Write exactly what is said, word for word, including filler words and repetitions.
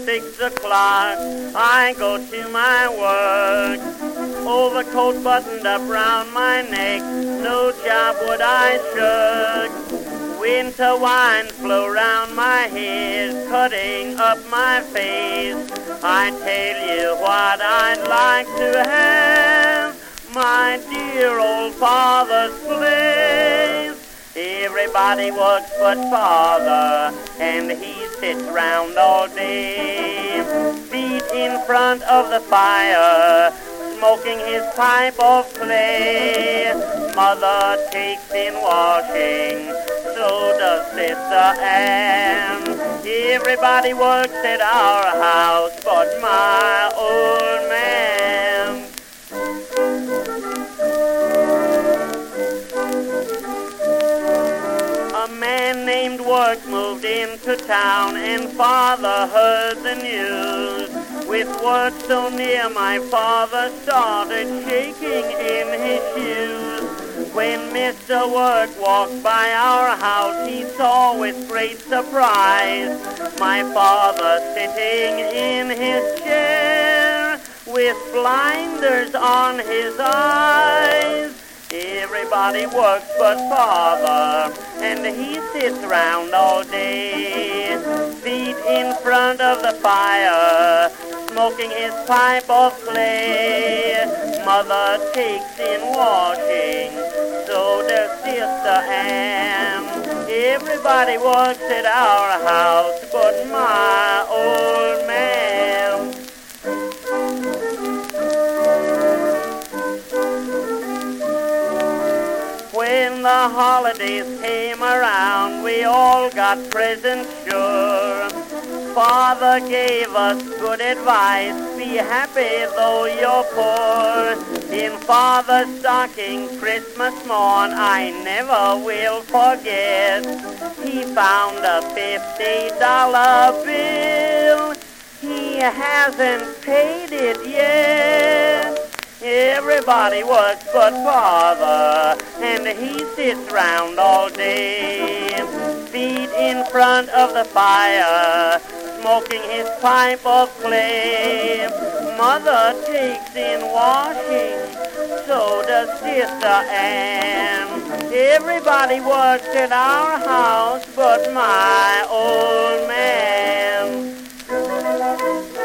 six o'clock, I go to my work. Overcoat buttoned up round my neck, no job would I shirk. Winter wines flow round my head, cutting up my face. I tell you what I'd like to have, my dear old father's place. Everybody works but father, and he sits round all day, feet in front of the fire, smoking his pipe of clay. Mother takes in washing, so does Sister Ann. Everybody works at our house but my old man. A man named Work moved into town, and father heard the news. With work so near, my father started shaking in his shoes. When Mister Work walked by our house, he saw with great surprise my father sitting in his chair with blinders on his eyes. Everybody works but father, and he sits round all day, feet in front of the fire, smoking his pipe of clay. Mother takes in washing, so does Sister Ann. Everybody works at our house but my old man. When the holidays came around, we all got presents sure. Father gave us good advice, be happy though you're poor. In Father's stocking Christmas morn, I never will forget, he found a fifty dollar bill. He hasn't paid it yet. Everybody works but father, and he sits round all day, feet in front of the fire, smoking his pipe of clay. Mother takes in washing, so does Sister Ann. Everybody works at our house but my old man.